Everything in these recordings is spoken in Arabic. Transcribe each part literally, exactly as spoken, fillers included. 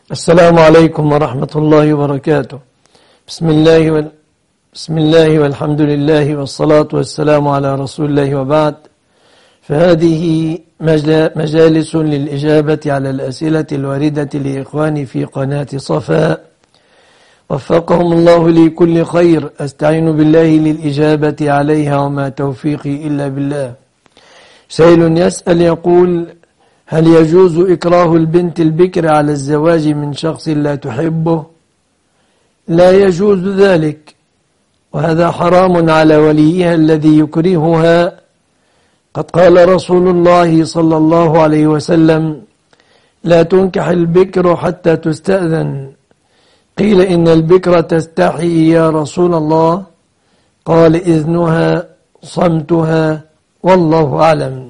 السلام عليكم ورحمة الله وبركاته. بسم الله وال... بسم الله والحمد لله والصلاة والسلام على رسول الله وبعد. فهذه مجالس للإجابة على الأسئلة الواردة لإخواني في قناة صفاء، وفقهم الله لكل خير. أستعين بالله للإجابة عليها وما توفيقي إلا بالله. سائل يسأل يقول: هل يجوز إكراه البنت البكر على الزواج من شخص لا تحبه؟ لا يجوز ذلك، وهذا حرام على وليها الذي يكرهها. قد قال رسول الله صلى الله عليه وسلم: لا تنكح البكر حتى تستأذن. قيل: إن البكر تستحي يا رسول الله؟ قال: إذنها صمتها، والله أعلم.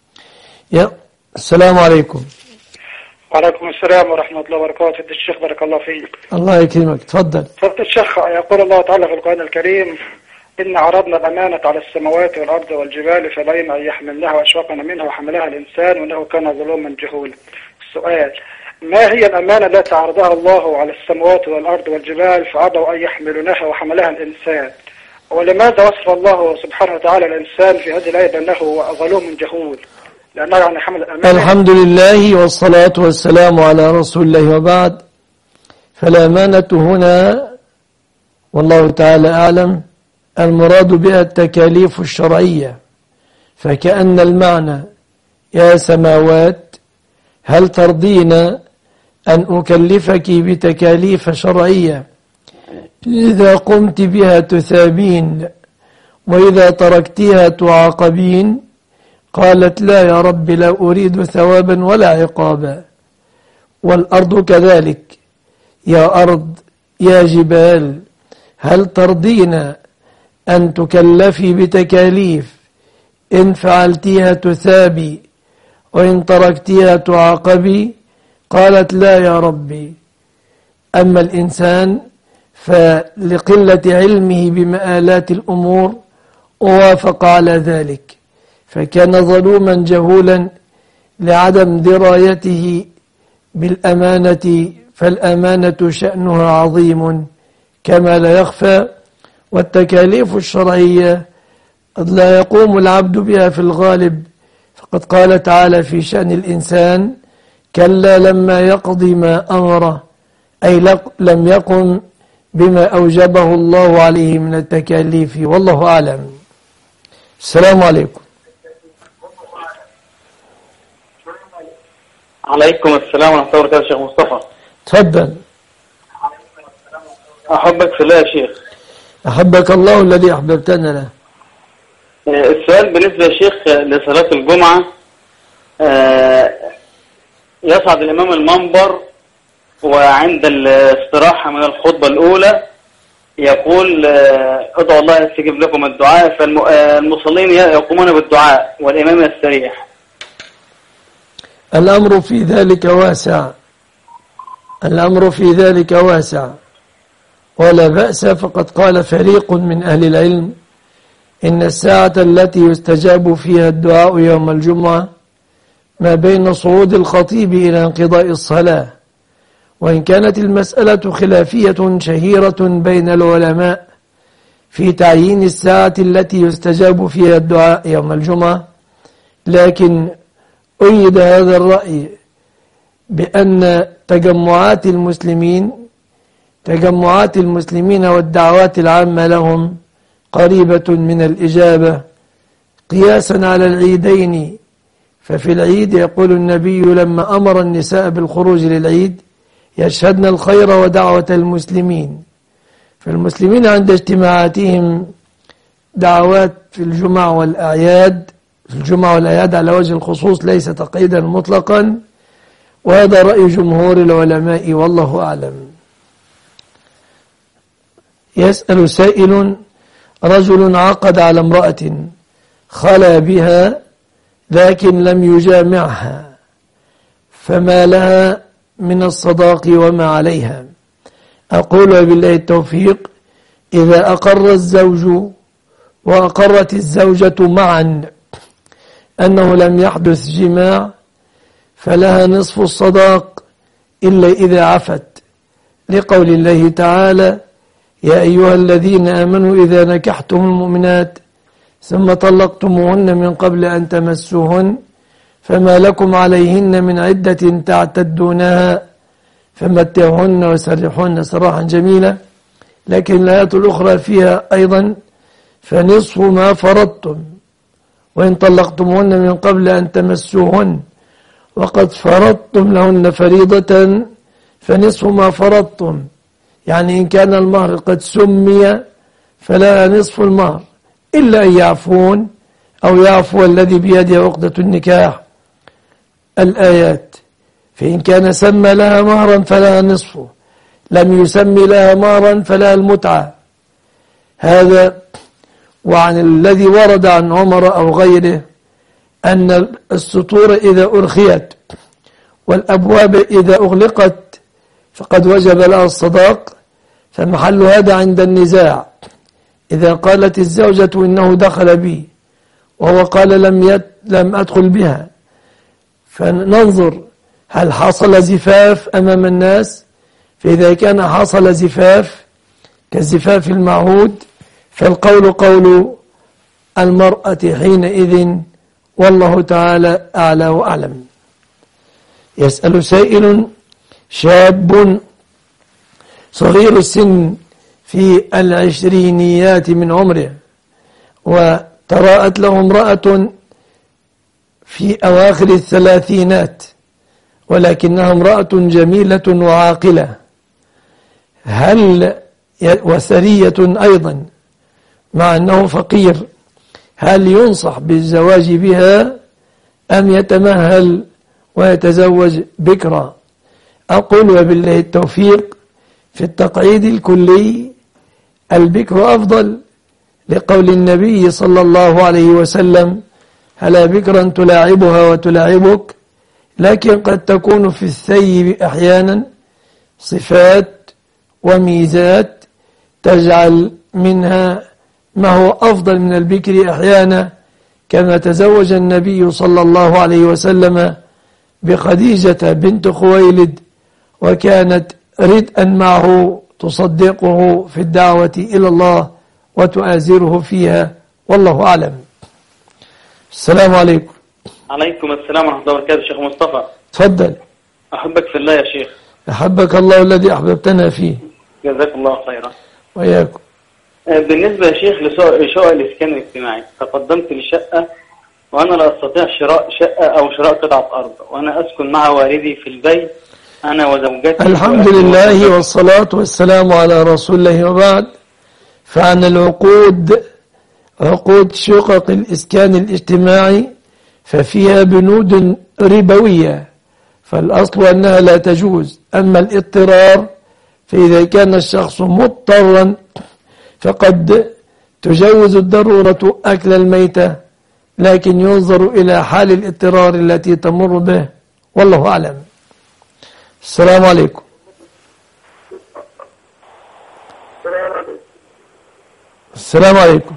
يا السلام عليكم. وعليكم السلام ورحمة الله وبركاته. الشيخ بارك الله فيك. الله يكرمك، تفضل. فضل الشيخ، يقول الله تعالى في القرآن الكريم: إن عرضنا الأمانة على السماوات والأرض والجبال فبين أن يحملنها وأشفقن منها وحملها الإنسان وإنه كان ظلوما جهولا. السؤال: ما هي الأمانة التي عرضها الله على السماوات والأرض والجبال فأبوا أن يحملونها وحملها الإنسان؟ ولماذا وصف الله سبحانه وتعالى الإنسان في هذه الآية بأنه ظلوم جهول؟ لأنه يعني حمل الأمانة. الحمد لله والصلاة والسلام على رسول الله وبعد. فالأمانة هنا والله تعالى أعلم المراد بها التكاليف الشرعية، فكأن المعنى: يا سماوات هل ترضين أن أكلفك بتكاليف شرعية إذا قمت بها تثابين وإذا تركتها تعاقبين؟ قالت: لا يا رب، لا أريد ثوابا ولا عقابا. والأرض كذلك: يا أرض يا جبال هل ترضين أن تكلفي بتكاليف إن فعلتيها تثابي وإن تركتيها تعاقبي؟ قالت: لا يا ربي. أما الإنسان فلقلة علمه بمآلات الأمور ووافق على ذلك، فكان ظلوما جهولا لعدم درايته بالأمانة. فالأمانة شأنها عظيم كما لا يخفى، والتكاليف الشرعية قد لا يقوم العبد بها في الغالب. فقد قال تعالى في شأن الإنسان: كلا لما يقضي ما أمره، أي لم يقم بما أوجبه الله عليه من التكاليف. والله أعلم. السلام عليكم. عليكم السلام ورحمة الله وبركاته. شيخ مصطفى، تفضل. أحبك في الله يا شيخ. أحبك الله الذي أحببتنا له. السؤال بالنسبة يا شيخ لصلاة الجمعة، يصعد الإمام المنبر وعند الاستراحة من الخطبة الأولى يقول: ادعوا الله يستجيب لكم الدعاء، فالمصلين يقومون بالدعاء والإمام يستريح. الأمر في ذلك واسع، الأمر في ذلك واسع ولا بأس. فقد قال فريق من أهل العلم: إن الساعة التي يستجاب فيها الدعاء يوم الجمعة ما بين صعود الخطيب إلى انقضاء الصلاة. وإن كانت المسألة خلافية شهيرة بين العلماء في تعيين الساعة التي يستجاب فيها الدعاء يوم الجمعة، لكن أيد هذا الرأي بأن تجمعات المسلمين تجمعات المسلمين والدعوات العامة لهم قريبة من الإجابة، قياسا على العيدين. ففي العيد يقول النبي لما أمر النساء بالخروج للعيد: يشهدن الخير ودعوة المسلمين. فالمسلمين عند اجتماعاتهم دعوات في الجمعة والأعياد، في الجمعة والأعياد على وجه الخصوص ليس تقييدا مطلقا، وهذا رأي جمهور العلماء والله أعلم. يسأل سائل: رجل عقد على امرأة خلا بها لكن لم يجامعها، فما لها من الصداق وما عليها؟ أقول بالله التوفيق: إذا أقر الزوج وأقرت الزوجة معا أنه لم يحدث جماع فلها نصف الصداق إلا إذا عفت، لقول الله تعالى: يا أيها الذين آمنوا إذا نكحتم المؤمنات ثم طلقتموهن من قبل أن تمسوهن فما لكم عليهن من عدة تعتدونها فمتعوهن وسرحوهن سراحا جميلا. لكن الآيات الأخرى فيها أيضا: فنصف ما فرضتم وإن طلقتموهن من قبل أن تمسوهن وقد فرضتم لهن فريضة فنصف ما فرضتم، يعني إن كان المهر قد سمي فلا نصف المهر إلا أن يعفون أو يعفو الذي بيده عقدة النكاح. الآيات: فإن كان سمى لها مهرا فلها نصفه، لم يسمي لها مهرا فلها المتعة. هذا. وعن الذي ورد عن عمر أو غيره أن السطور إذا أرخيت والأبواب إذا أغلقت فقد وجب لها الصداق، فمحل هذا عند النزاع. إذا قالت الزوجة إنه دخل بي وهو قال لم, يت لم أدخل بها، فننظر هل حصل زفاف أمام الناس، فإذا كان حصل زفاف كالزفاف المعهود فالقول قول المرأة حينئذ، والله تعالى أعلى وأعلم. يسأل سائل: شاب صغير السن في العشرينيات من عمره وتراءت له امرأة في أواخر الثلاثينات ولكنها امرأة جميلة وعاقلة، هل وثرية أيضا مع أنه فقير، هل ينصح بالزواج بها أم يتمهل ويتزوج بكرا؟ أقول وبالله التوفيق: في التقعيد الكلي البكر أفضل، لقول النبي صلى الله عليه وسلم: هلا بكرا تلاعبها وتلاعبك. لكن قد تكون في الثيب أحيانا صفات وميزات تجعل منها ما هو أفضل من البكر أحيانا، كما تزوج النبي صلى الله عليه وسلم بخديجة بنت خويلد وكانت ردءا معه تصدقه في الدعوة إلى الله وتؤازره فيها، والله أعلم. السلام عليكم. عليكم السلام ورحمة الله وبركاته. شيخ مصطفى تفضل. أحبك في الله يا شيخ. أحبك الله الذي أحببتنا فيه. جزاك الله خيرا. وإياكم. بالنسبة يا شيخ لشقق الإسكان الاجتماعي، تقدمت لشقة وأنا لا أستطيع شراء شقة أو شراء قطعة أرض، وأنا أسكن مع والدي في البيت أنا وزوجتي. الحمد لله والصلاة والسلام على رسول الله، وبعد. فعن العقود، عقود شقق الإسكان الاجتماعي ففيها بنود ربوية، فالأصل أنها لا تجوز. أما الاضطرار فإذا كان الشخص مضطرا فقد تجوز الضرورة أكل الميتة، لكن ينظر إلى حال الاضطرار التي تمر به، والله أعلم. السلام عليكم. السلام عليكم.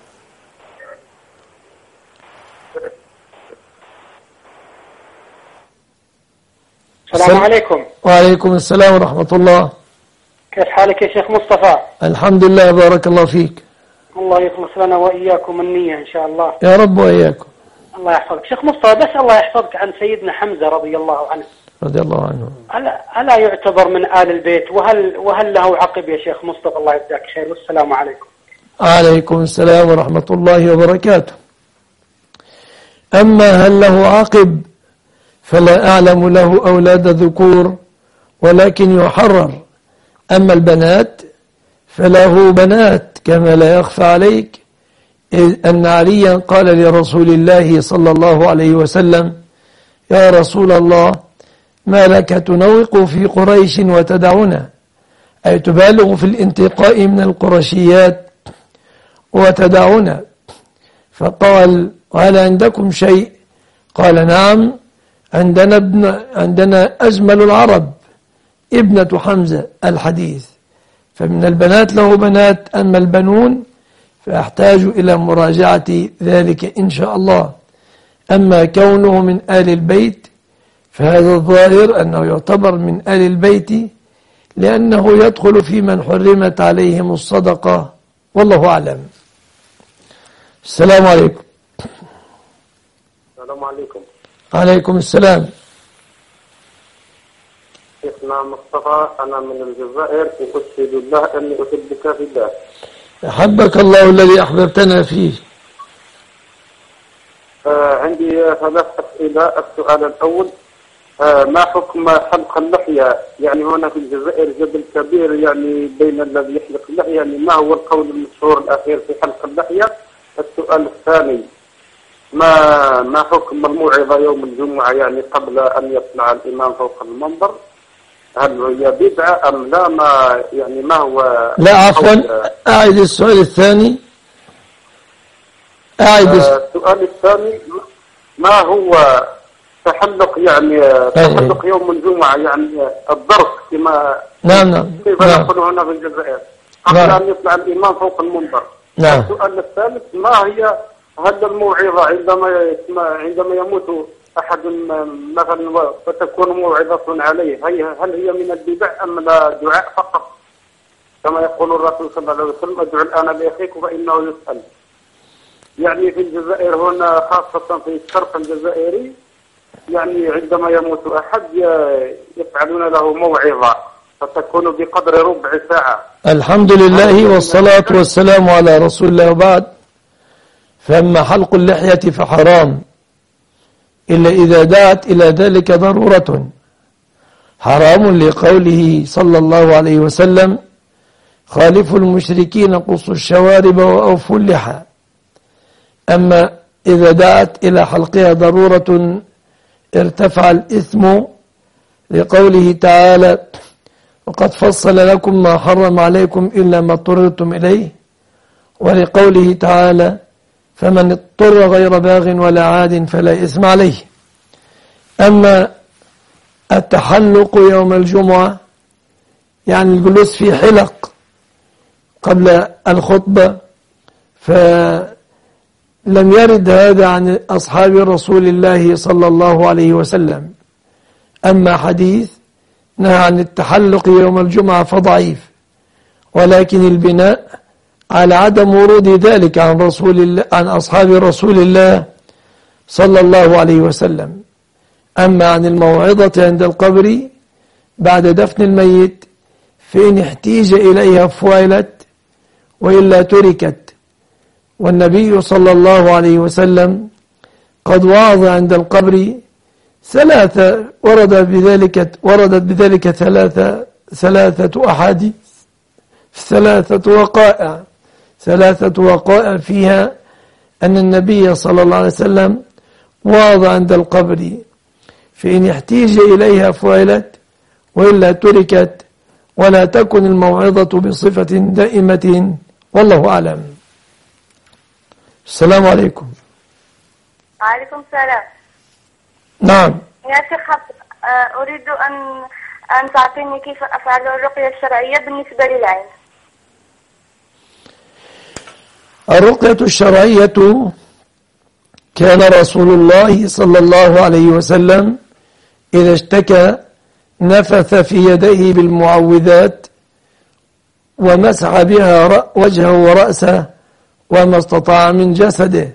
السلام عليكم. وعليكم السلام ورحمة الله. كيف حالك يا شيخ مصطفى؟ الحمد لله، بارك الله فيك. الله يخلص لنا وإياكم النية إن شاء الله. يا رب وإياكم. الله يحفظك شيخ مصطفى. بس الله يحفظك عن سيدنا حمزة رضي الله عنه. رضي الله عنه. ألا, ألا يعتبر من آل البيت؟ وهل, وهل له عقب يا شيخ مصطفى؟ الله يجزاك خير، والسلام عليكم. عليكم السلام ورحمة الله وبركاته. أما هل له عقب فلا أعلم له أولاد ذكور، ولكن يحرر. أما البنات فله بنات، كما لا يخفى عليك أن عليا قال لرسول الله صلى الله عليه وسلم: يا رسول الله، ما لك تنوق في قريش وتدعنا، أي تبالغ في الانتقاء من القرشيات وتدعنا. فقال: هل عندكم شيء؟ قال: نعم، عندنا ابن عندنا أجمل العرب ابنة حمزة الحديث. فمن البنات له بنات، أما البنون فأحتاج إلى مراجعة ذلك إن شاء الله. أما كونه من آل البيت فهذا الظاهر أنه يعتبر من آل البيت لأنه يدخل في من حرمت عليهم الصدقة، والله أعلم. السلام عليكم. السلام عليكم. عليكم السلام. شيخنا مصطفى، أنا من الجزائر وأشهد الله أني أحبك في الله. أحبك الله الذي أحببتنا فيه. آه عندي ثلاث أسئلة. السؤال الأول، آه ما حكم حلق اللحية؟ يعني هنا في الجزائر جبل كبير يعني بين الذي يحلق اللحية، يعني ما هو القول المشهور الأخير في حلق اللحية؟ السؤال الثاني، ما ما حكم الموعظة يوم الجمعة يعني قبل أن يطلع الإمام فوق المنبر؟ هل هي بدعة أم لا؟ ما يعني ما هو؟ لا عفوا، أعد السؤال الثاني. أعد السؤال الثاني، ما هو تحلق يعني تحلق يوم الجمعة يعني الضرب كما نعم نعم كيف نقول هنا في الجزائر قبل نعم. أن يطلع الإمام فوق المنبر. نعم. السؤال الثالث، ما هي هل الموعظة عندما عندما يموت أحد مثلا فتكون موعظة عليه، هل هي من البدع أم لا دعاء فقط كما يقول الرسول صلى الله عليه وسلم ادعو الآن لأخيك فإنه يسأل؟ يعني في الجزائر هنا خاصة في الشرق الجزائري يعني عندما يموت أحد يفعلون له موعظة فتكون بقدر ربع ساعة. الحمد لله والصلاة والسلام على رسول الله، وبعد. فأما حلق اللحية فحرام إلا إذا دعت إلى ذلك ضرورة. حرام لقوله صلى الله عليه وسلم خالفوا المشركين قصوا الشوارب وأوفوا اللحى. أما إذا دعت إلى حلقها ضرورة ارتفع الإثم لقوله تعالى وقد فصل لكم ما حرم عليكم إلا ما اضطررتم إليه، ولقوله تعالى فمن اضطر غير باغ ولا عاد فلا إثم عليه. أما التحلق يوم الجمعة يعني الجلوس في حلق قبل الخطبة، فلم يرد هذا عن أصحاب رسول الله صلى الله عليه وسلم. أما حديث نهى عن التحلق يوم الجمعة فضعيف، ولكن البناء على عدم ورود ذلك عن رسول الله عن أصحاب رسول الله صلى الله عليه وسلم. أما عن الموعظة عند القبر بعد دفن الميت فإن احتيج إليها فعلت وإلا تركت، والنبي صلى الله عليه وسلم قد وعظ عند القبر ثلاثة ورد بذلك وردت بذلك ثلاثة ثلاثة أحاديث ثلاثة وقائع ثلاثة وقائع فيها أن النبي صلى الله عليه وسلم وعظ عند القبر فإن احتيج إليها فعلت وإلا تركت، ولا تكن الموعظة بصفة دائمة، والله أعلم. السلام عليكم. وعليكم السلام. نعم يا شيخ، أريد أن أن تعطيني كيف أفعل الرقية الشرعية بالنسبة للعين. الرقية الشرعية كان رسول الله صلى الله عليه وسلم إذا اشتكى نفث في يديه بالمعوذات ومسح بها وجهه ورأسه وما استطاع من جسده،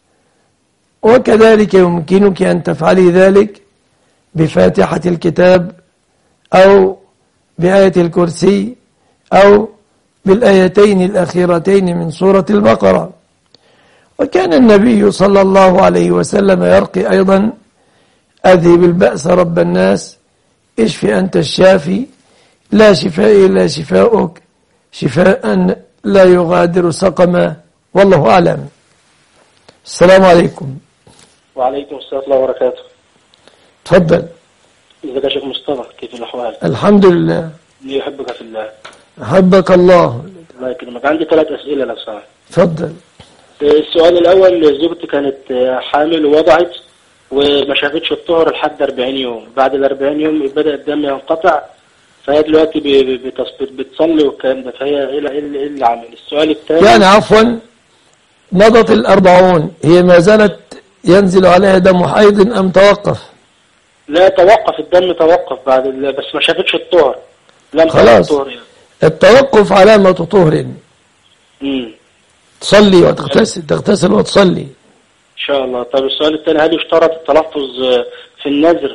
وكذلك يمكنك أن تفعلي ذلك بفاتحة الكتاب أو بآية الكرسي أو بالآيتين الأخيرتين من سورة البقرة. وكان النبي صلى الله عليه وسلم يرقي أيضا أذهب البأس رب الناس اشف أنت الشافي لا شفاء إلا شفاؤك شفاء لا يغادر سقما، والله أعلم. السلام عليكم. وعليكم السلام ورحمة الله وبركاته. تفضل. ازيك يا شيخ مصطفى، كيف الأحوال؟ الحمد لله. لي يحبك في الله. أحبك الله. الله يكرمك. عندي ثلاث أسئلة لو سمحت. تفضل. السؤال الأول، زوجتي كانت حامل ووضعت وما شافتش الطهر لحد أربعين يوم، بعد ال أربعين يوم بدأ الدم ينقطع، فهي دلوقتي بتصلي والكلام ده، فهي ايه ايه اللي عمل؟ السؤال الثاني يعني عفوا مضت الأربعون، هي ما زالت ينزل عليها دم حيض أم توقف؟ لا توقف الدم، توقف بعد ال... بس ما شافتش الطهر. لم خلاص الطهر يعني. التوقف علامة طهر. امم تصلي وتغتسل، تغتسل وتصلي ان شاء الله. طب السؤال الثاني، هل يشترط التلفظ في النذر؟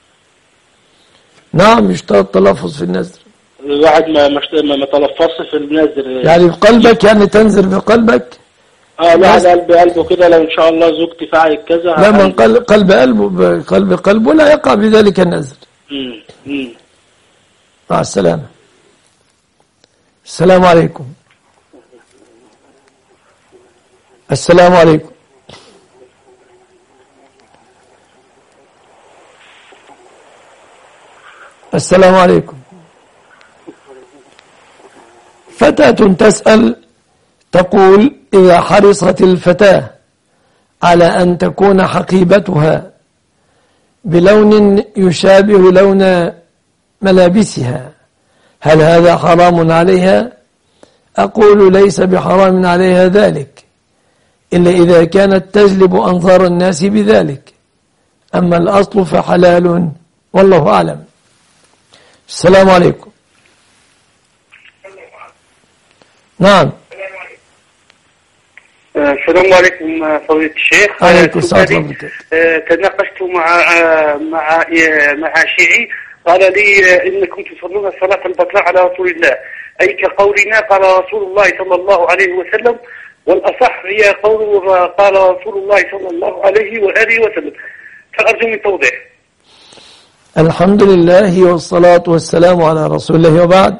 نعم يشترط التلفظ في النذر. الواحد ما ما ما تلفظش في النذر يعني في قلبك، يعني تنذر في قلبك. اه الواحد قلب قلبه كده، لو ان شاء الله زوجتي فعلت كذا. لا، من قلب قلب قلبه قلب قلبه لا يقع بذلك النذر. امم امم مع السلامة. السلام عليكم. السلام عليكم. السلام عليكم. فتاة تسأل تقول: إذا حرصت الفتاة على أن تكون حقيبتها بلون يشابه لون ملابسها، هل هذا حرام عليها؟ أقول: ليس بحرام عليها ذلك، إلا إذا كانت تجلب أنظار الناس بذلك، أما الأصل فحلال والله أعلم. السلام عليكم. نعم. السلام عليكم فضيلة الشيخ. عليكم السلام. تناقشت مع مع مع شيعي قال لي إنكم تصلون صلاة البطلة على رسول الله، أي كقولنا قال رسول الله صلى الله عليه وسلم، والأصح هي قول قال رسول الله صلى الله عليه وآله وسلم، فأرجو من توضيح. الحمد لله والصلاة والسلام على رسول الله، وبعد.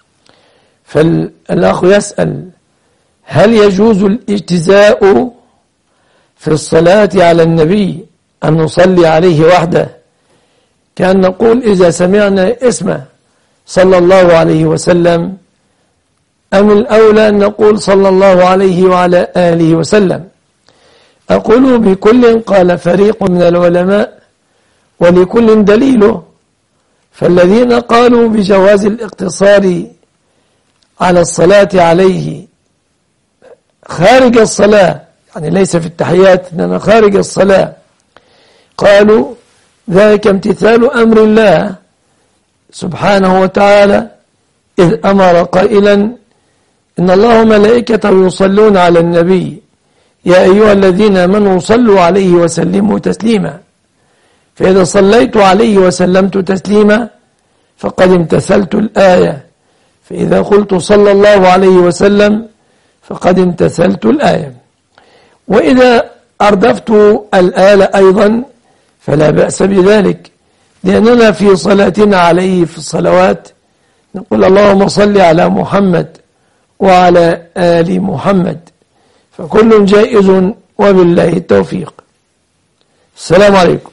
فالأخ يسأل: هل يجوز الاجتزاء في الصلاة على النبي أن نصلي عليه وحده، كأن نقول إذا سمعنا اسمه صلى الله عليه وسلم، أم الأولى أن نقول صلى الله عليه وعلى آله وسلم؟ أقول: بكل قال فريق من العلماء، ولكل دليله. فالذين قالوا بجواز الاقتصار على الصلاة عليه خارج الصلاة، يعني ليس في التحيات إنما خارج الصلاة، قالوا ذلك امتثال أمر الله سبحانه وتعالى، إذ أمر قائلا: إن الله ملائكته يصلون على النبي يا أيها الذين آمنوا صلوا عليه وسلموا تسليما. فإذا صليت عليه وسلمت تسليما فقد امتثلت الآية، فإذا قلت صلى الله عليه وسلم فقد امتثلت الآية. وإذا أردفت الآلة أيضا فلا بأس بذلك، لأننا في صلاتنا عليه في الصلوات نقول: اللهم صل على محمد وعلى آل محمد، فكل جائز وبالله التوفيق. السلام عليكم.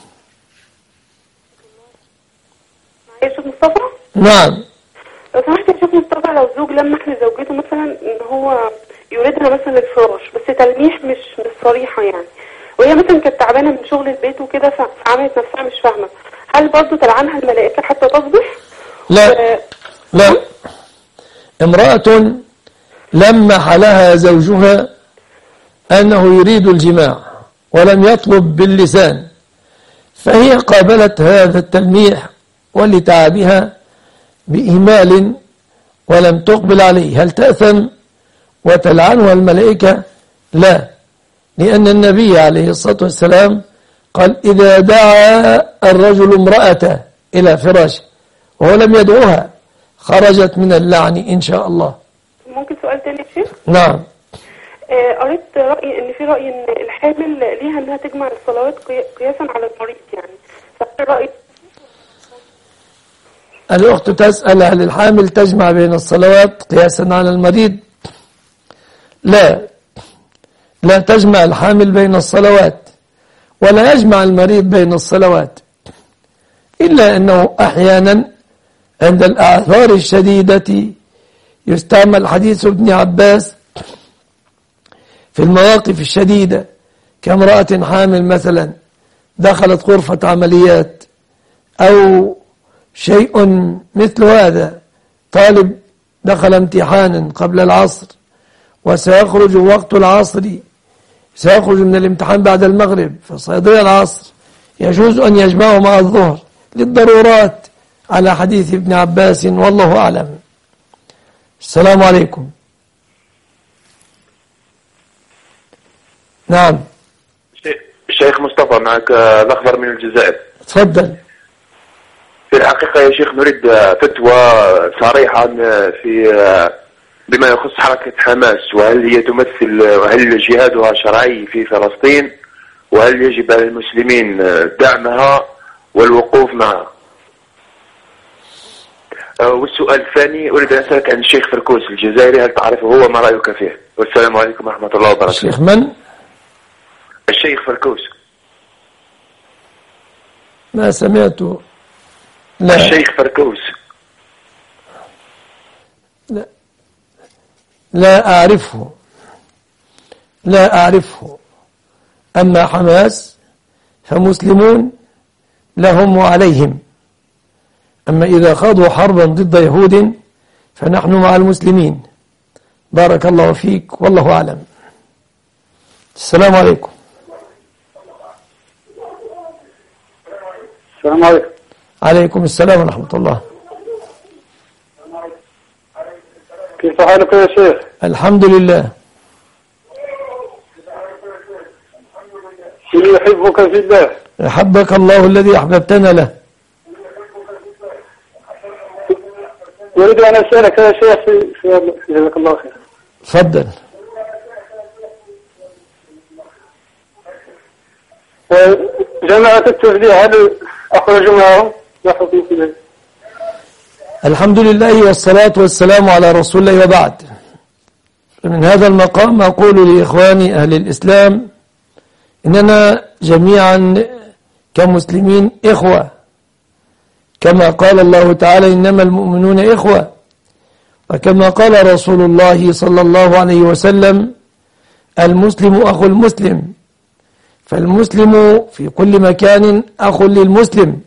شيخ مصطفى؟ نعم. لو سمحت يا شيخ مصطفى، لو زوج لمح لزوجته مثلا ان هو يريدها مثلا الفراش، بس تلميح مش مش صريحه يعني، وهي مثلا كانت تعبانه من شغل البيت وكده فعملت نفسها مش فاهمه، هل برضه تلعنها الملائكه حتى تصبح؟ لا و... لا. امرأة لمح لها زوجها أنه يريد الجماع ولم يطلب باللسان، فهي قابلت هذا التلميح ولتعبها بإهمال ولم تقبل عليه، هل تأثم وتلعنها الملائكة؟ لا، لأن النبي عليه الصلاة والسلام قال: إذا دعا الرجل امرأته إلى فراشه وهو لم يدعوها خرجت من اللعن إن شاء الله. ممكن سؤال تاني يا شيخ؟ نعم. آه قريت رأي إن في رأي إن الحامل ليها إنها تجمع الصلوات قياسا على المريض، يعني فهل رأي؟ الأخت تسأل: هل الحامل تجمع بين الصلوات قياسا على المريض؟ لا، لا تجمع الحامل بين الصلوات ولا يجمع المريض بين الصلوات، إلا أنه أحيانا عند الأعذار الشديدة يستعمل حديث ابن عباس في المواقف الشديدة، كامرأة حامل مثلا دخلت غرفة عمليات، أو شيء مثل هذا، طالب دخل امتحانا قبل العصر وسيخرج وقت العصر، سيخرج من الامتحان بعد المغرب فسيضيع العصر، يجوز أن يجمعه مع الظهر للضرورات على حديث ابن عباس والله أعلم. السلام عليكم. نعم الشيخ مصطفى معك الأخضر من الجزائر. تفضل. في الحقيقة يا شيخ نريد فتوى صريحة في بما يخص حركة حماس، وهل هي تمثل وهل جهادها شرعي في فلسطين، وهل يجب على المسلمين دعمها والوقوف معها؟ والسؤال الثاني أريد أن أسألك عن الشيخ فركوس الجزائري، هل تعرفه هو ما رأيك فيه؟ والسلام عليكم ورحمة الله وبركاته. الشيخ من؟ الشيخ فركوس. ما سمعته. لا. الشيخ فركوس. لا لا أعرفه لا أعرفه أما حماس فمسلمون لهم وعليهم، أما إذا خاضوا حربا ضد يهود فنحن مع المسلمين. بارك الله فيك والله أعلم. السلام عليكم. السلام عليكم. عليكم السلام ورحمة الله. كيف حالك يا شيخ؟ الحمد لله. يحبك في الله. أحبك الله الذي أحببتنا له. أريد أن أسألك يا شيخ في في جزاك الله خير. تفضل. جماعة التبليغ هل أخرجوا معهم؟ الحمد لله والصلاة والسلام على رسول الله وبعد. من هذا المقام أقول لإخواني أهل الإسلام إننا جميعا كمسلمين إخوة، كما قال الله تعالى إنما المؤمنون إخوة، وكما قال رسول الله صلى الله عليه وسلم المسلم أخو المسلم، فالمسلم في كل مكان أخ للمسلم،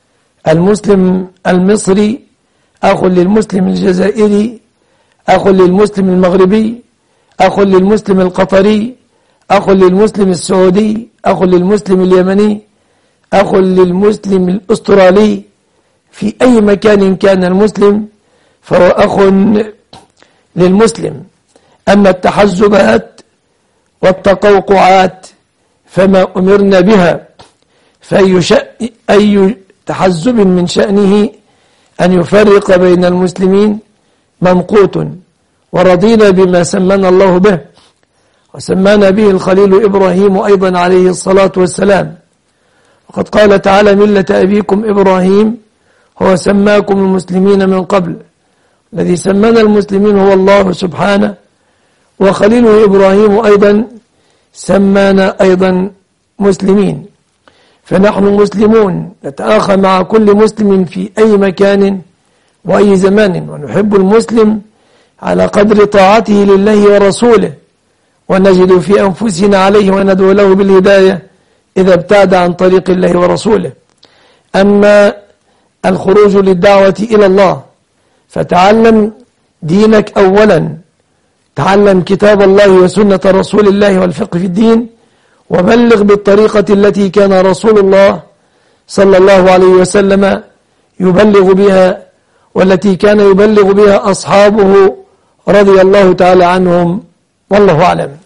المسلم المصري أخ للمسلم الجزائري، أخ للمسلم المغربي، أخ للمسلم القطري، أخ للمسلم السعودي، أخ للمسلم اليمني، أخ للمسلم الأسترالي. في أي مكان كان المسلم فهو أخ للمسلم. أما التحزبات والتقوقعات فما أمرنا بها، فأي أي تحزب من شأنه أن يفرق بين المسلمين ممقوت، ورضينا بما سمانا الله به وسمانا به الخليل إبراهيم أيضا عليه الصلاة والسلام. وقد قال تعالى ملة أبيكم إبراهيم هو سماكم المسلمين من قبل. الذي سمانا المسلمين هو الله سبحانه، وخليله إبراهيم أيضا سمانا أيضا مسلمين. فنحن مسلمون نتآخى مع كل مسلم في أي مكان وأي زمان، ونحب المسلم على قدر طاعته لله ورسوله، ونجد في أنفسنا عليه وندعو له بالهداية إذا ابتعد عن طريق الله ورسوله. أما الخروج للدعوة إلى الله فتعلم دينك أولا، تعلم كتاب الله وسنة رسول الله والفقه في الدين، وبلغ بالطريقة التي كان رسول الله صلى الله عليه وسلم يبلغ بها، والتي كان يبلغ بها أصحابه رضي الله تعالى عنهم والله أعلم.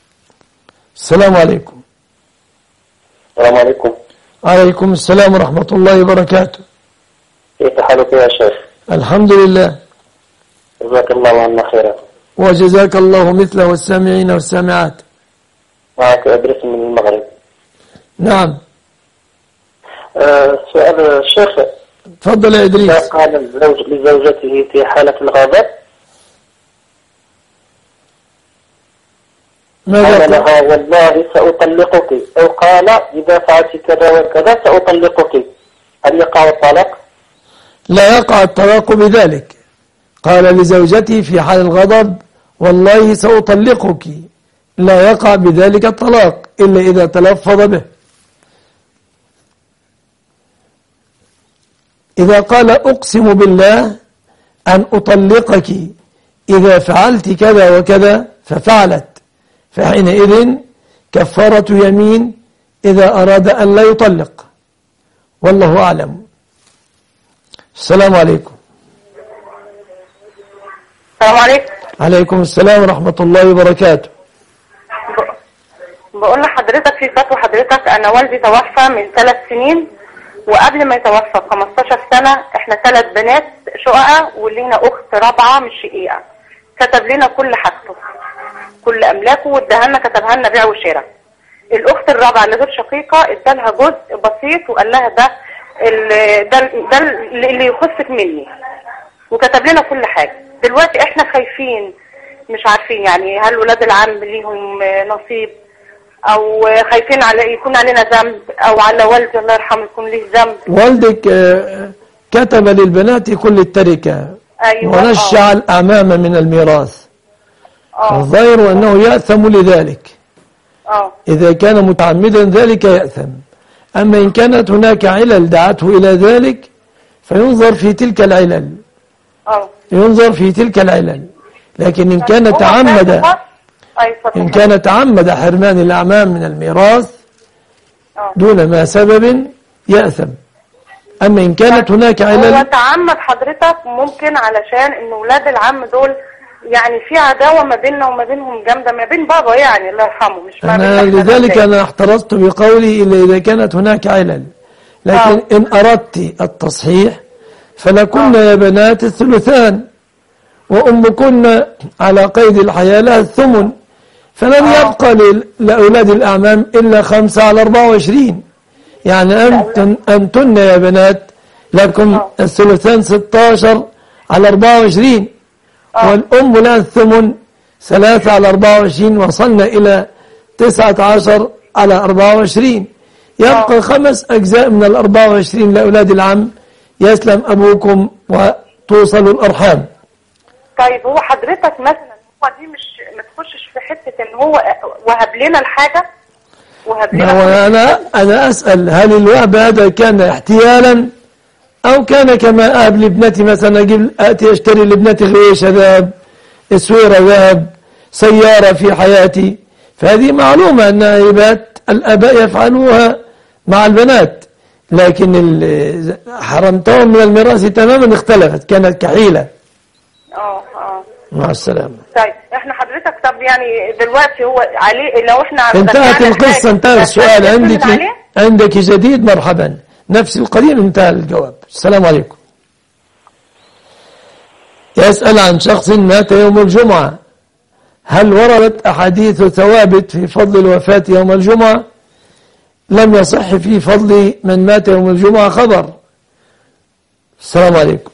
السلام عليكم. السلام عليكم. عليكم السلام ورحمة الله وبركاته. كيف حالك يا شيخ؟ الحمد لله. جزاك الله عنا خيرا. وجزاك الله مثله والسامعين والسامعات. معك أدرس من المغرب. نعم. أه سؤال الشيخ. تفضل يا إدريس. قال الزوج لزوجته في حالة الغضب ماذا قال لها والله سأطلقك، أو قال إذا فعلت كذا وكذا سأطلقك، هل يقع الطلاق؟ لا يقع الطلاق بذلك. قال لزوجتي في حال الغضب والله سأطلقك، لا يقع بذلك الطلاق إلا إذا تلفظ به. إذا قال أقسم بالله أن أطلقك إذا فعلت كذا وكذا ففعلت، فحينئذ كفارة يمين إذا أراد أن لا يطلق. والله أعلم. السلام عليكم. السلام عليكم. عليكم السلام ورحمة الله وبركاته. بقول لحضرتك في فتوى حضرتك، أنا والدي توفى من ثلاث سنين، وقبل ما يتوفى ب خمستاشر سنة احنا ثلاث بنات شققة ولينا أخت رابعة مش شقيقة. كتب لنا كل حاجته كل أملاكه واداها لنا، كتبها لنا بيع وشراء. الأخت الرابعة اللي غير شقيقة ادالها جزء بسيط وقال لها ده ده ده اللي يخصك مني، وكتب لنا كل حاجة. دلوقتي احنا خايفين مش عارفين يعني هل ولاد العم ليهم نصيب، او خايفين على يكون علينا ذنب، او على والدي الله يرحمه يكون ليه ذنب. والدك كتب للبنات كل التركة. أيوة. ونشع الأعمام من الميراث. الظاهر أنه يأثم لذلك. أوه. إذا كان متعمدا ذلك يأثم. أما إن كانت هناك علل دعته إلى ذلك فينظر في تلك العلل. أوه. ينظر في تلك العلل. لكن إن كان تعمد إن كان تعمد حرمان الأعمام من الميراث دون ما سبب يأثم. أما إن كانت هناك علل، هو تعمد حضرتك ممكن علشان إن ولاد العم دول يعني في عداوة ما بيننا وما بينهم جامدة، ما بين بابا يعني الله يرحمه، مش ما أنا لذلك أنا احترزت بقولي إلا إذا كانت هناك علل. لكن أوه. إن أردت التصحيح فلكن يا بنات الثلثان، وأمكن على قيد الحياة لها الثمن، فلم أوه. يبقى لأولاد الأعمام إلا خمسة على أربعة وعشرين. يعني أنتن, أنتن يا بنات لكم الثلثان ستاشر على أربعة وعشرين، والأم لها الثمن ثلاثة على أربعة وعشرين، وصلنا إلى تسعة عشر على أربعة وعشرين. يبقى خمس أجزاء من الأربعة وعشرين لأولاد العم، يسلم أبوكم وتوصلوا الأرحام. طيب هو حضرتك مثلا هو دي مش ما تخشش في حتة إن هو وهب لنا الحاجة وهب لنا أنا أنا أسأل هل الوهب هذا كان احتيالا أو كان كما أهب لابنتي مثلا أجيب أتي أشتري لابنتي غيشة ذهب، اسويرة ذهب، سيارة في حياتي، فهذه معلومة أن هبات الآباء يفعلوها مع البنات، لكن حرمتهم من الميراث تماما اختلفت، كانت كحيلة. اه اه مع السلامة. طيب احنا حضرتك طب يعني دلوقتي هو عليه لو احنا انتهت القصة، انتهى السؤال. عندك عندك جديد؟ مرحبا. نفس القديم انتهى الجواب. السلام عليكم. يسأل عن شخص مات يوم الجمعة، هل وردت أحاديث ثوابت في فضل الوفاة يوم الجمعة؟ لم يصح في فضل من مات يوم الجمعة خبر. السلام عليكم.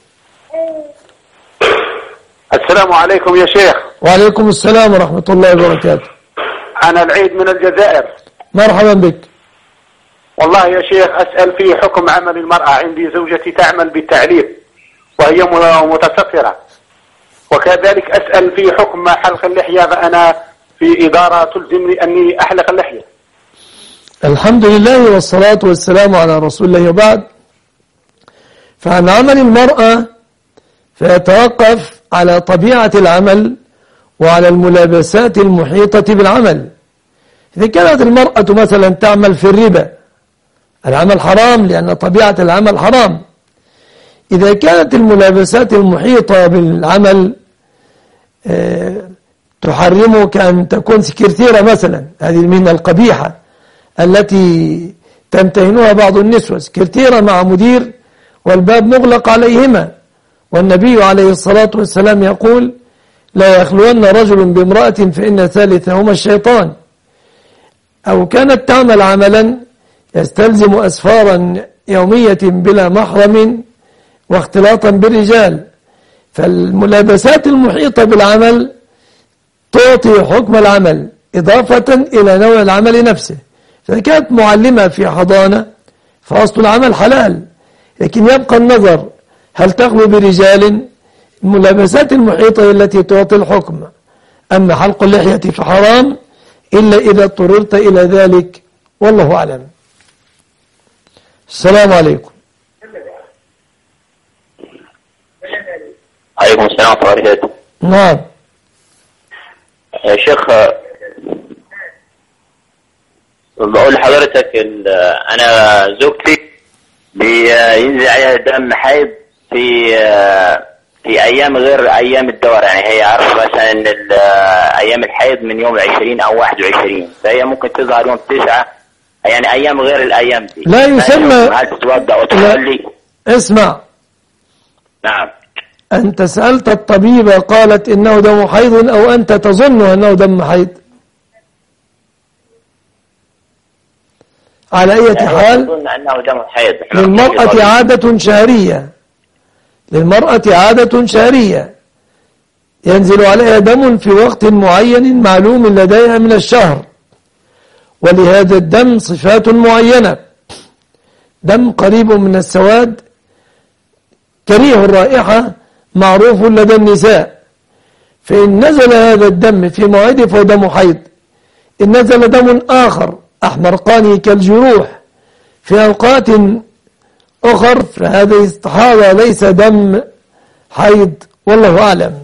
السلام عليكم يا شيخ. وعليكم السلام ورحمة الله وبركاته. أنا العيد من الجزائر. مرحبا بك. والله يا شيخ أسأل في حكم عمل المرأة. عندي زوجتي تعمل بالتعليم وهي متسترة، وكذلك أسأل في حكم حلق اللحية، فأنا في إدارة تلزمني أني أحلق اللحية. الحمد لله والصلاة والسلام على رسول الله، وبعد. فعن عمل المرأة فيتوقف على طبيعة العمل وعلى الملابسات المحيطة بالعمل. إذا كانت المرأة مثلا تعمل في الربا، العمل حرام لأن طبيعة العمل حرام. إذا كانت الملابسات المحيطة بالعمل اه تحرمك أن تكون سكرتيرة مثلا، هذه المهنة القبيحة التي تمتهنها بعض النسوة، سكرتيرة مع مدير والباب مغلق عليهما، والنبي عليه الصلاة والسلام يقول لا يخلون رجل بامرأة فإن ثالثهما الشيطان. أو كانت تعمل عملا يستلزم أسفارا يومية بلا محرم واختلاطا بالرجال، فالملابسات المحيطة بالعمل تعطي حكم العمل إضافة إلى نوع العمل نفسه. فإذا كانت معلمة في حضانة فأصل العمل حلال، لكن يبقى النظر هل تخلو برجال. الملابسات المحيطة التي تعطي الحكم. أما حلق اللحية فحرام إلا إذا اضطررت إلى ذلك، والله أعلم. السلام عليكم. عليكم السلام ورحمة الله وبركاته. نعم يا شيخ، بقول لحضرتك أنا زوجتي بينزل عليها دم حيض في في ايام غير ايام الدورة، يعني هي عارفة مثلا ان ايام الحيض من يوم عشرين او واحد وعشرين، فهي ممكن تظهر يوم تسعة، يعني ايام غير الايام دي. لا يسمى. هل تتوضأ وتصلي؟ اسمع. نعم. انت سألت الطبيبة قالت انه دم حيض او انت تظن انه دم حيض؟ على اي حال للمرأة عادة شهرية، للمرأة عادة شهرية ينزل عليها دم في وقت معين معلوم لديها من الشهر، ولهذا الدم صفات معينة، دم قريب من السواد كريه الرائحة معروف لدى النساء، فإن نزل هذا الدم في موعده فهو دم حيض. إن نزل دم آخر أحمرقاني كالجروح في أوقات أخر فهذا استحاضة ليس دم حيض، والله أعلم.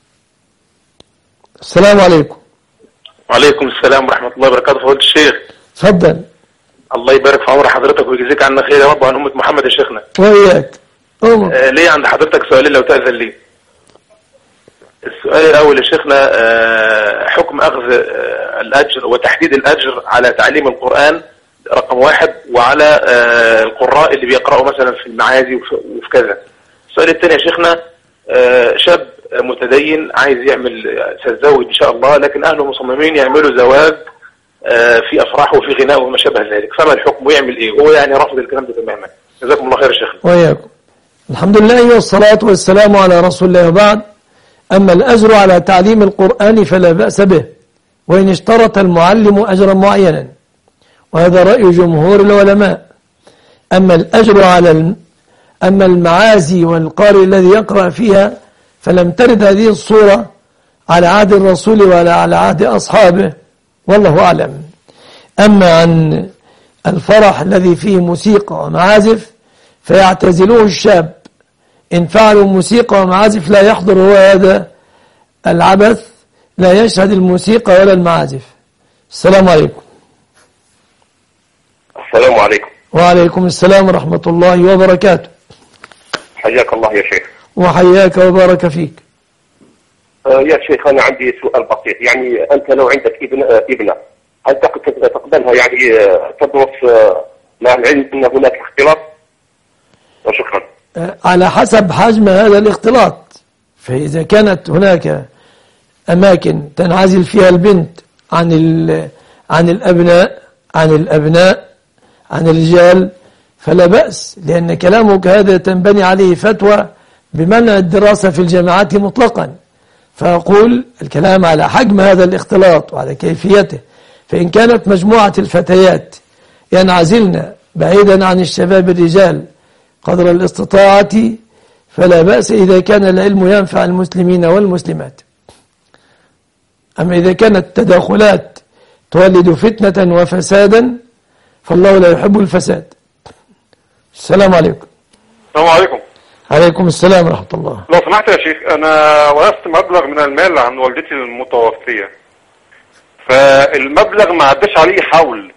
السلام عليكم. وعليكم السلام ورحمة الله وبركاته. فضيلة الشيخ تفضل. الله يبارك في عمر حضرتك ويجزيك عنا خير يا رب وعن أمة محمد يا شيخنا. وإياك. آه ليه عند حضرتك سؤالين لو تأذن لي. السؤال الأول يا شيخنا، آه حكم أخذ آه الأجر وتحديد الأجر على تعليم القرآن رقم واحد، وعلى آه القراء اللي بيقرأوا مثلا في المعازي وفي كذا. السؤال الثاني يا شيخنا، آه شاب متدين عايز يعمل سيتزوج إن شاء الله، لكن أهله مصممين يعملوا زواج آه في أفراح وفي غناء وما شابه ذلك، فما الحكم ويعمل إيه؟ هو يعني رافض الكلام ده تماما. جزاكم الله خير يا شيخنا. وإياكم. الحمد لله والصلاة والسلام على رسول الله، وبعد. أما الأجر على تعليم القرآن فلا بأس به، وإن اشترط المعلم أجرا معينا، وهذا رأي جمهور العلماء. أما الأجر على الم... أما المعازي والقارئ الذي يقرأ فيها فلم ترد هذه الصورة على عهد الرسول ولا على عهد أصحابه، والله أعلم. أما عن الفرح الذي فيه موسيقى ومعازف فيعتزلوه الشاب، إن فعلوا موسيقى ومعازف لا يحضر هو هذا العبث، لا يشهد الموسيقى ولا المعازف. السلام عليكم. السلام عليكم. وعليكم السلام ورحمة الله وبركاته. حياك الله يا شيخ. وحياك وبارك فيك. آه يا شيخ أنا عندي سؤال بسيط، يعني أنت لو عندك ابن آه ابنة هل تقبلها يعني آه تدرس آه مع العلم أن هناك اختلاط؟ وشكرا. آه على حسب حجم هذا الاختلاط، فإذا كانت هناك أماكن تنعزل فيها البنت عن عن الأبناء عن الأبناء عن الرجال فلا بأس، لأن كلامك هذا تنبني عليه فتوى بمنع الدراسة في الجامعات مطلقا. فأقول الكلام على حجم هذا الاختلاط وعلى كيفيته، فإن كانت مجموعة الفتيات ينعزلن بعيدا عن الشباب الرجال قدر الاستطاعة فلا بأس إذا كان العلم ينفع المسلمين والمسلمات. أما إذا كانت تداخلات تولد فتنة وفسادا فالله لا يحب الفساد. السلام عليكم. السلام عليكم. عليكم السلام ورحمة الله. لو سمحت يا شيخ، أنا ورثت مبلغ من المال عن والدتي المتوفية، فالمبلغ ما عداش عليه حول،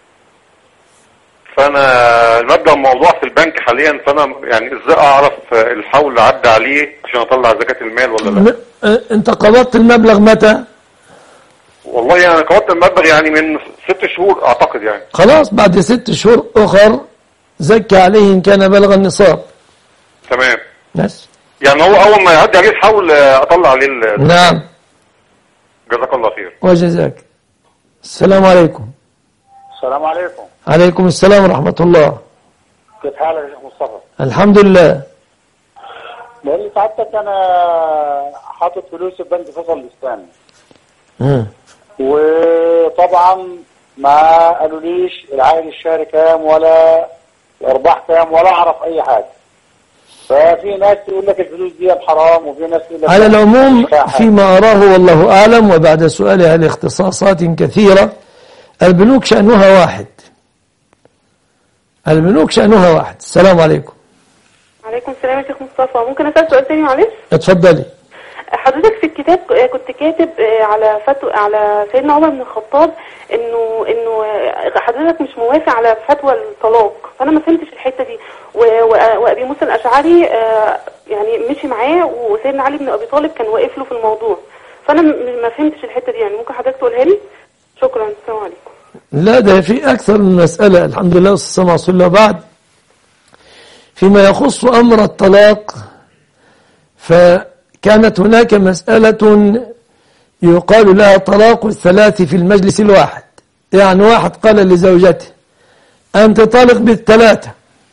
فأنا المبلغ موضوع في البنك حاليا، فأنا يعني إزاي أعرف الحول عدى عليه عشان أطلع زكاة المال ولا لا؟ أنت قبضت المبلغ متى؟ والله أنا قبضت المبلغ يعني من ست شهور أعتقد يعني. خلاص بعد ست شهور أخر زكى عليه إن كان بلغ النصاب. تمام. بس يعني هو أول ما يعدي عليه الحول أطلع عليه. نعم. جزاك الله خير. وجزاك. السلام عليكم. السلام عليكم. عليكم السلام ورحمة الله. كيف حالك يا شيخ مصطفى؟ الحمد لله. بقول لي سعادتك أنا حاطط فلوس في بنك فيصل الإسلامي. امم وطبعا ما قالوليش العائد الشهري كام ولا الأرباح كام ولا أعرف أي حاجة. ففي ناس تقول لك الفلوس دي حرام، وفي ناس تقول لك على العموم فيما أراه والله أعلم، وبعد سؤالها لاختصاصات كثيرة، البنوك شأنها واحد. البنوك شأنها واحد. السلام عليكم. عليكم السلام يا شيخ مصطفى. ممكن أسأل سؤال تاني معلش؟ اتفضلي. حضرتك في الكتاب كنت كاتب على فتوى على سيدنا عمر بن الخطاب انه انه حضرتك مش موافق على فتوى الطلاق، فانا ما فهمتش الحته دي. وابي موسى الاشعري يعني مشي معاه، وسيدنا علي بن ابي طالب كان واقف له في الموضوع، فانا ما فهمتش الحته دي. يعني ممكن حضرتك تقولها لي؟ شكرا. السلام عليكم. لا، ده في اكثر من مساله. الحمد لله والصلاه والسلام على بعد. فيما يخص امر الطلاق، فكانت هناك مسألة يقال لها طلاق الثلاث في المجلس الواحد. يعني واحد قال لزوجته أنت طالق بالثلاثة،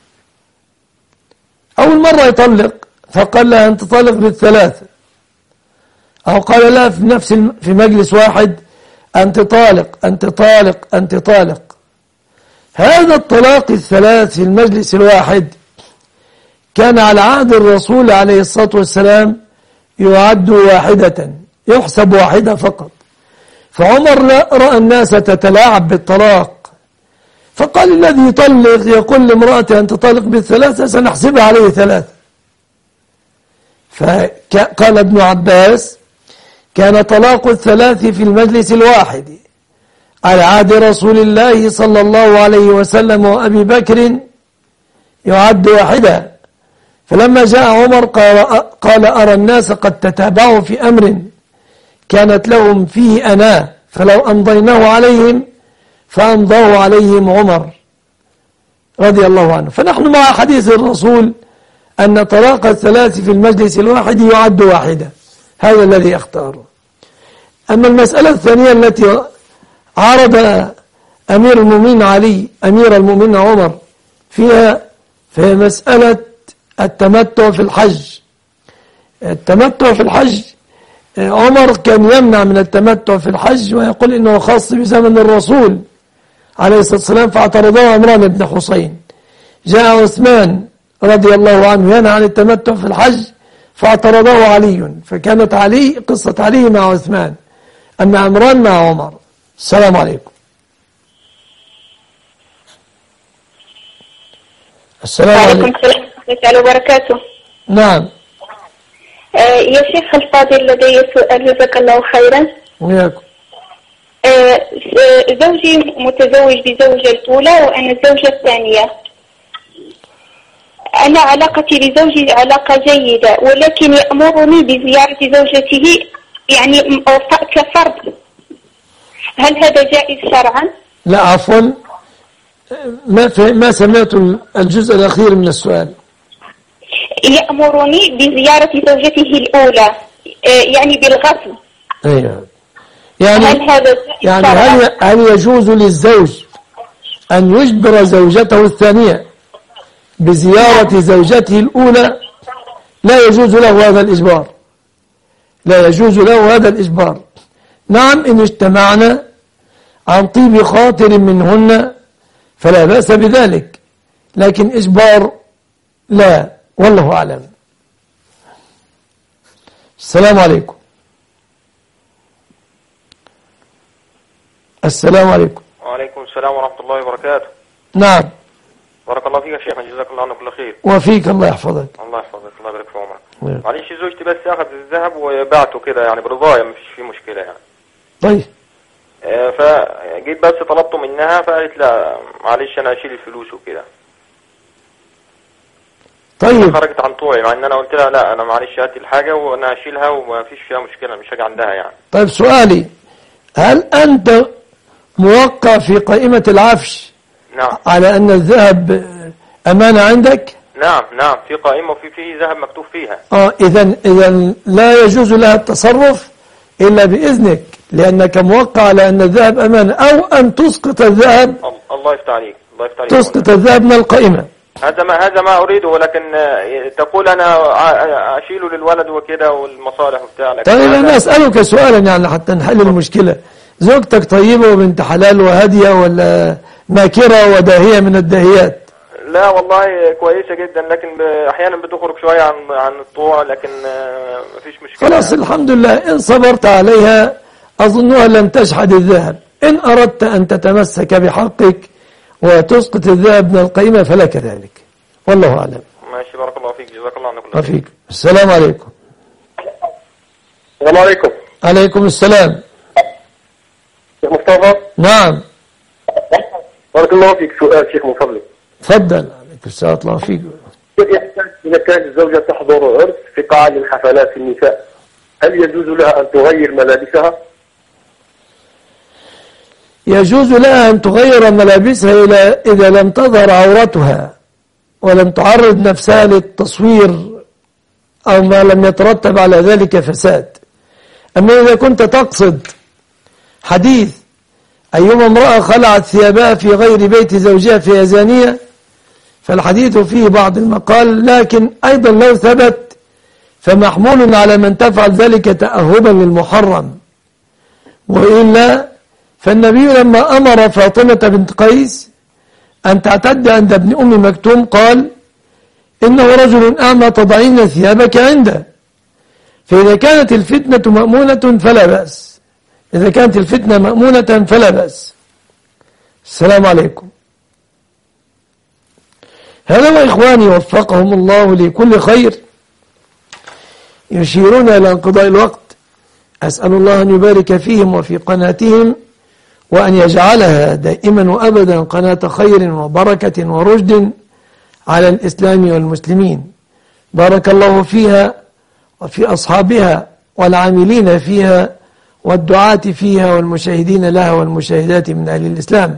أول مرة يطلق فقال لها أنت طالق بالثلاثة، أو قال لها في نفس في مجلس واحد أنت طالق أنت طالق أنت طالق. هذا الطلاق الثلاث في المجلس الواحد كان على عهد الرسول عليه الصلاة والسلام يعد واحدة، يحسب واحدة فقط. فعمر رأى الناس تتلاعب بالطلاق، فقال الذي يطلق يقول لامرأته أنت طالق بالثلاثة سنحسبها عليه ثلاثة. فقال ابن عباس كان طلاق الثلاث في المجلس الواحد على عهد رسول الله صلى الله عليه وسلم وأبي بكر يعد واحدة. فلما جاء عمر قال, قال أرى الناس قد تتابعوا في أمر كانت لهم فيه أنا، فلو أمضيناه عليهم فأمضاه عليهم عمر رضي الله عنه. فنحن مع حديث الرسول أن طلاق الثلاث في المجلس الواحد يعد واحدة، هذا الذي اختاره. أما المسألة الثانية التي عرض أمير المؤمنين علي أمير المؤمنين عمر فيها، فهي مسألة التمتع في الحج. التمتع في الحج، عمر كان يمنع من التمتع في الحج ويقول إنه خاص بزمن الرسول عليه الصلاة والسلام، فاعترضه عمران بن حسين. جاء عثمان رضي الله عنه ينهى عن التمتع في الحج فاعترضه علي، فكانت علي قصة علي مع عثمان، أما عمران مع عمر. السلام عليكم. السلام عليكم. السلام عليكم وبركاته. نعم. آه يا شيخ الفاضل، لدي سؤال جزاك الله خيرا. وياكم. آه زوجي متزوج بزوجة الأولى وأنا الزوجة الثانية. أنا علاقتي بزوجي علاقة جيدة، ولكن يأمرني بزيارة زوجته يعني كفرد. هل هذا جائز شرعا؟ لا عفوا، ما ما سمعت الجزء الأخير من السؤال. يأمرني بزيارة زوجته الأولى يعني بالغصب. أيوة. يعني هل هذا يعني هل هل يجوز للزوج أن يجبر زوجته الثانية بزيارة زوجته الأولى؟ لا يجوز له هذا الإجبار، لا يجوز له هذا الإجبار. نعم، إن اجتمعنا عن طيب خاطر منهن فلا بأس بذلك، لكن إجبار لا، والله أعلم. السلام عليكم. السلام عليكم. وعليكم السلام ورحمة الله وبركاته. نعم. بارك الله فيك يا شيخ، جزاك الله عنه كل خير. وفيك، الله يحفظك. الله يحفظك، الله يبارك في عمرك. معلش زوجتي بس أخذ الذهب وبعته كده يعني برضايا، ما فيش فيه مشكلة يعني. طيب. آه فجيت بس طلبته منها فقالت لا معلش أنا أشيل الفلوس وكده. طيب. خرجت عن طوعي، مع ان انا قلت لها لا انا معلش هاتي الحاجه وانا هشيلها وما فيش فيها مشكله، مش هاجي عندها يعني. طيب سؤالي، هل انت موقع في قائمه العفش نعم على ان الذهب امانه عندك؟ نعم نعم، في قائمه وفي في ذهب مكتوب فيها. اه اذا اذا لا يجوز لها التصرف الا باذنك، لانك موقع على ان الذهب امانه، او ان تسقط الذهب. الله يفتح عليك، الله يفتح عليك. تسقط الذهب من القائمه. هذا ما هذا ما اريده، ولكن تقول انا اشيله للولد وكده والمصالح وبتاع. طيب انا اسالك سؤالا يعني حتى نحل المشكله، زوجتك طيبه وبنت حلال وهاديه ولا ماكره وداهيه من الداهيات؟ لا والله كويسه جدا، لكن احيانا بتخرج شويه عن عن الطوع، لكن مفيش مشكله. خلاص الحمد لله، ان صبرت عليها اظنها لن تشحد الذهب. ان اردت ان تتمسك بحقك وتسقط الذهب من القيمة فلك ذلك، والله أعلم. ماشي، بارك الله فيك، جزاك الله عنك. وفيك. السلام عليكم. السلام عليكم. عليكم السلام. شيخ مصطفى. نعم. بارك الله فيك. سؤال شيخ من فضلك. تفضل. عليك السلام الله فيك. كيف يحتاج إذا كانت الزوجة تحضر عرس في قاعة للحفلات في النساء، هل يجوز لها أن تغير ملابسها؟ يجوز لها أن تغير ملابسها إذا لم تظهر عورتها ولم تعرض نفسها للتصوير أو ما لم يترتب على ذلك فساد. أما إذا كنت تقصد حديث أيما امرأة خلعت ثيابها في غير بيت زوجها في زانية، فالحديث فيه بعض المقال، لكن أيضا لو ثبت فمحمول على من تفعل ذلك تأهبا للمحرم. وإلا فالنبي لما أمر فاطمة بنت قيس أن تعتد عند ابن أم مكتوم قال إنه رجل أعمى تضعين ثيابك عنده. فإذا كانت الفتنة مأمونة فلا بأس، إذا كانت الفتنة مأمونة فلا بأس. السلام عليكم. هذا وإخواني وفقهم الله لكل خير يشيرون إلى انقضاء الوقت. أسأل الله أن يبارك فيهم وفي قناتهم، وأن يجعلها دائما وأبدا قناة خير وبركة ورشد على الإسلام والمسلمين. بارك الله فيها وفي أصحابها والعاملين فيها والدعاة فيها والمشاهدين لها والمشاهدات من أهل الإسلام.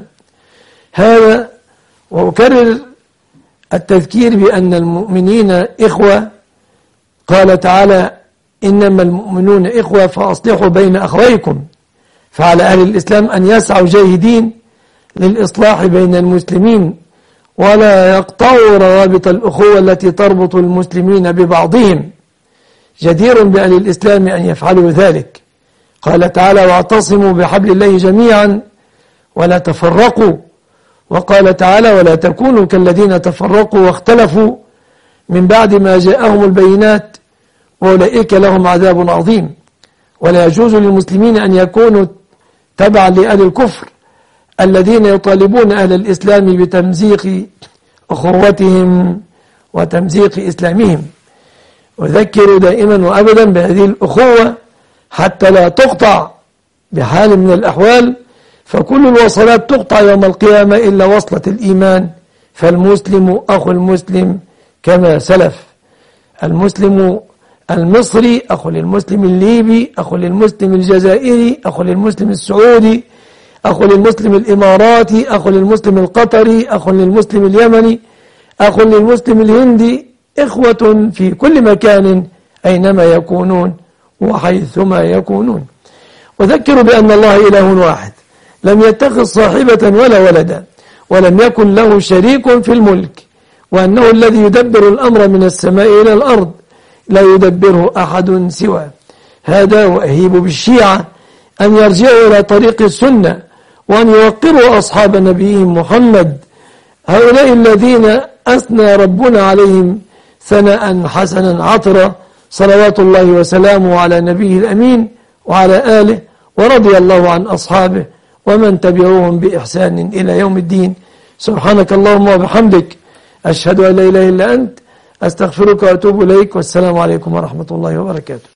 هذا وأكرر التذكير بأن المؤمنين إخوة. قال تعالى إنما المؤمنون إخوة فأصلحوا بين أخويكم. فعلى أهل الإسلام أن يسعوا جاهدين للإصلاح بين المسلمين، ولا يقطعوا روابط الأخوة التي تربط المسلمين ببعضهم. جدير بأهل الإسلام أن يفعلوا ذلك. قال تعالى واعتصموا بحبل الله جميعا ولا تفرقوا. وقال تعالى ولا تكونوا كالذين تفرقوا واختلفوا من بعد ما جاءهم البينات وأولئك لهم عذاب عظيم. ولا يجوز للمسلمين أن يكونوا تبعا لأهل الكفر الذين يطالبون أهل الإسلام بتمزيق أخوتهم وتمزيق إسلامهم. وذكروا دائما وأبدا بهذه الأخوة حتى لا تقطع بحال من الأحوال، فكل الوصلات تقطع يوم القيامة إلا وصلة الإيمان. فالمسلم أخو المسلم كما سلف. المسلم المصري أخو للمسلم الليبي، أخو للمسلم الجزائري، أخو للمسلم السعودي، أخو للمسلم الإماراتي، أخو للمسلم القطري، أخو للمسلم اليمني، أخو للمسلم الهندي. إخوة في كل مكان أينما يكونون وحيثما يكونون. وذكروا بأن الله إله واحد لم يتخذ صاحبة ولا ولدا ولم يكن له شريك في الملك، وأنه الذي يدبر الأمر من السماء إلى الأرض لا يدبره أحد سواه. هذا وأهيب بالشيعة أن يرجعوا إلى طريق السنة وأن يوقروا أصحاب نبيهم محمد، هؤلاء الذين أثنى ربنا عليهم ثناء حسنا عطرا، صلوات الله وسلامه على نبيه الأمين وعلى آله، ورضي الله عن أصحابه ومن تبعوهم بإحسان إلى يوم الدين. سبحانك اللهم وبحمدك أشهد أن لا إله إلا أنت أستغفرك وأتوب إليك، والسلام عليكم ورحمة الله وبركاته.